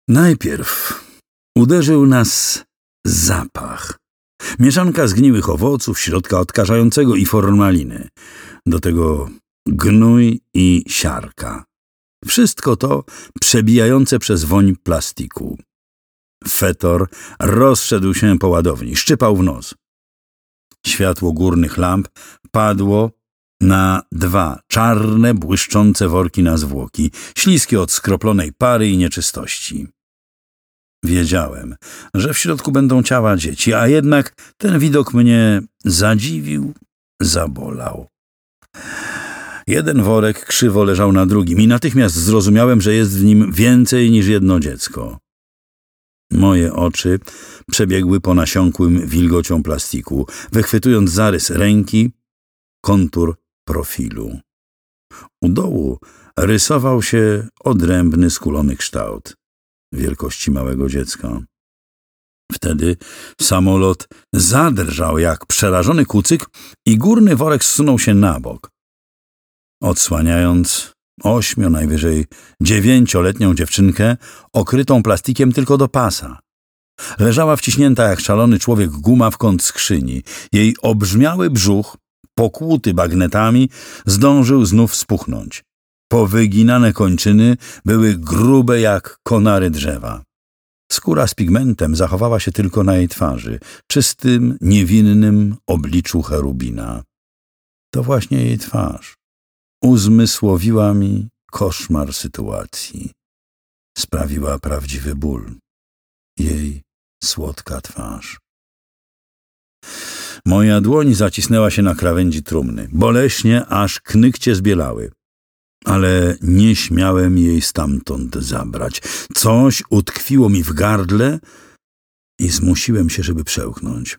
Najpierw uderzył nas zapach. Mieszanka zgniłych owoców, środka odkażającego i formaliny. Do tego gnój i siarka. Wszystko to przebijające przez woń plastiku. Fetor rozszedł się po ładowni, szczypał w nos. Światło górnych lamp padło na 2 czarne, błyszczące worki na zwłoki, śliskie od skroplonej pary i nieczystości. Wiedziałem, że w środku będą ciała dzieci, a jednak ten widok mnie zadziwił, zabolał. Jeden worek krzywo leżał na drugim i natychmiast zrozumiałem, że jest w nim więcej niż jedno dziecko. Moje oczy przebiegły po nasiąkłym wilgocią plastiku, wychwytując zarys ręki, kontur profilu. U dołu rysował się odrębny, skulony kształt wielkości małego dziecka. Wtedy samolot zadrżał jak przerażony kucyk i górny worek zsunął się na bok, odsłaniając 8, najwyżej 9-letnią dziewczynkę okrytą plastikiem tylko do pasa. Leżała wciśnięta jak szalony człowiek guma w kąt skrzyni. Jej obrzmiały brzuch, pokłuty bagnetami, zdążył znów spuchnąć. Powyginane kończyny były grube jak konary drzewa. Skóra z pigmentem zachowała się tylko na jej twarzy, czystym, niewinnym obliczu cherubina. To właśnie jej twarz uzmysłowiła mi koszmar sytuacji. Sprawiła prawdziwy ból. Jej słodka twarz. Moja dłoń zacisnęła się na krawędzi trumny, boleśnie, aż knykcie zbielały. Ale nie śmiałem jej stamtąd zabrać. Coś utkwiło mi w gardle i zmusiłem się, żeby przełknąć.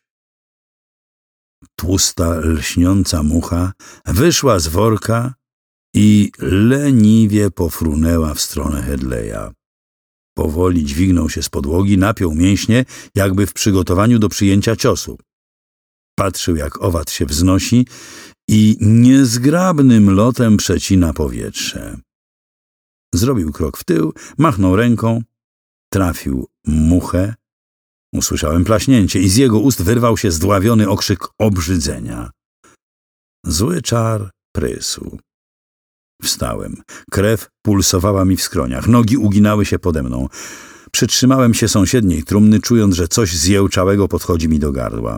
Tłusta, lśniąca mucha wyszła z worka i leniwie pofrunęła w stronę Hedleya. Powoli dźwignął się z podłogi, napiął mięśnie, jakby w przygotowaniu do przyjęcia ciosu. Patrzył, jak owad się wznosi i niezgrabnym lotem przecina powietrze. Zrobił krok w tył, machnął ręką, trafił muchę. Usłyszałem plaśnięcie i z jego ust wyrwał się zdławiony okrzyk obrzydzenia. Zły czar prysł. Wstałem. Krew pulsowała mi w skroniach. Nogi uginały się pode mną. Przytrzymałem się sąsiedniej trumny, czując, że coś zjełczałego podchodzi mi do gardła.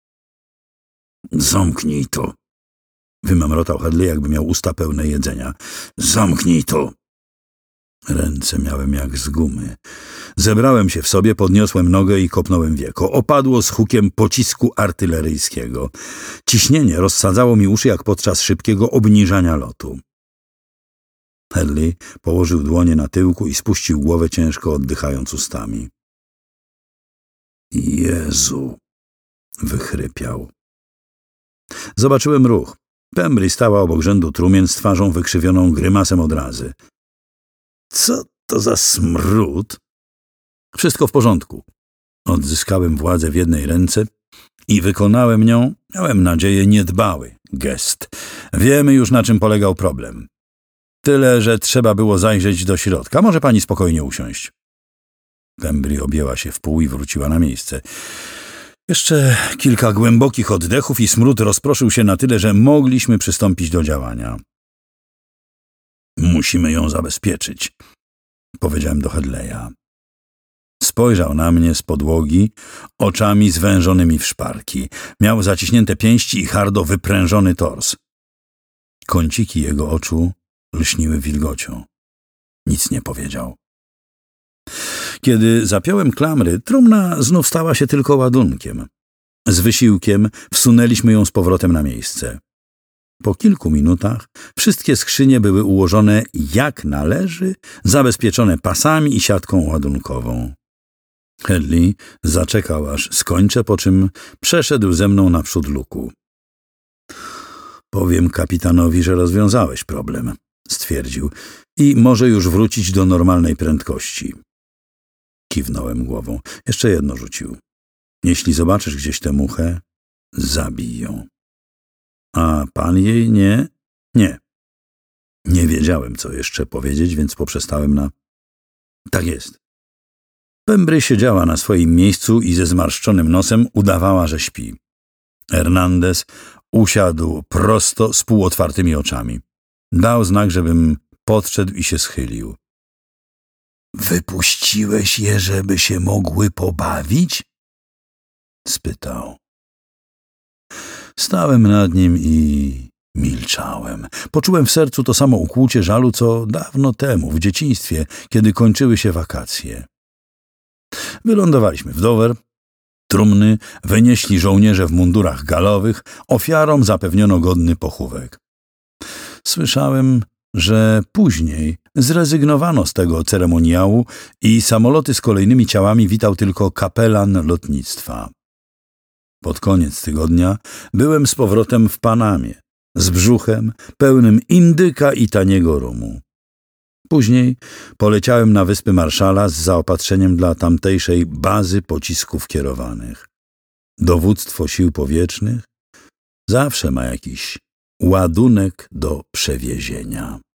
Zamknij to! Wymamrotał Hedley, jakby miał usta pełne jedzenia. Zamknij to! Ręce miałem jak z gumy. Zebrałem się w sobie, podniosłem nogę i kopnąłem wieko. Opadło z hukiem pocisku artyleryjskiego. Ciśnienie rozsadzało mi uszy jak podczas szybkiego obniżania lotu. Hedley położył dłonie na tyłku i spuścił głowę, ciężko oddychając ustami. Jezu! Wychrypiał. Zobaczyłem ruch. Pembry stała obok rzędu trumien z twarzą wykrzywioną grymasem odrazy. Co to za smród? Wszystko w porządku. Odzyskałem władzę w jednej ręce i wykonałem nią, miałem nadzieję, niedbały gest. Wiemy już, na czym polegał problem. Tyle, że trzeba było zajrzeć do środka. Może pani spokojnie usiąść. Pembry objęła się w pół i wróciła na miejsce. Jeszcze kilka głębokich oddechów i smród rozproszył się na tyle, że mogliśmy przystąpić do działania. Musimy ją zabezpieczyć, powiedziałem do Hedleya. Spojrzał na mnie z podłogi, oczami zwężonymi w szparki. Miał zaciśnięte pięści i hardo wyprężony tors. Kąciki jego oczu lśniły wilgocią. Nic nie powiedział. Kiedy zapiąłem klamry, trumna znów stała się tylko ładunkiem. Z wysiłkiem wsunęliśmy ją z powrotem na miejsce. Po kilku minutach wszystkie skrzynie były ułożone jak należy, zabezpieczone pasami i siatką ładunkową. Hedley zaczekał, aż skończę, po czym przeszedł ze mną naprzód luku. Powiem kapitanowi, że rozwiązałeś problem, stwierdził, i może już wrócić do normalnej prędkości. Kiwnąłem głową. Jeszcze jedno rzucił. Jeśli zobaczysz gdzieś tę muchę, zabij ją. A pan jej nie? Nie. Nie wiedziałem, co jeszcze powiedzieć, więc poprzestałem na tak jest. Pembry siedziała na swoim miejscu i ze zmarszczonym nosem udawała, że śpi. Hernandez usiadł prosto z półotwartymi oczami. Dał znak, żebym podszedł i się schylił. Wypuściłeś je, żeby się mogły pobawić? Spytał. Stałem nad nim i milczałem. Poczułem w sercu to samo ukłucie żalu, co dawno temu, w dzieciństwie, kiedy kończyły się wakacje. Wylądowaliśmy w Dover. Trumny wynieśli żołnierze w mundurach galowych, ofiarom zapewniono godny pochówek. Słyszałem, że później zrezygnowano z tego ceremoniału i samoloty z kolejnymi ciałami witał tylko kapelan lotnictwa. Pod koniec tygodnia byłem z powrotem w Panamie, z brzuchem pełnym indyka i taniego rumu. Później poleciałem na Wyspy Marszala z zaopatrzeniem dla tamtejszej bazy pocisków kierowanych. Dowództwo sił powietrznych zawsze ma jakiś ładunek do przewiezienia.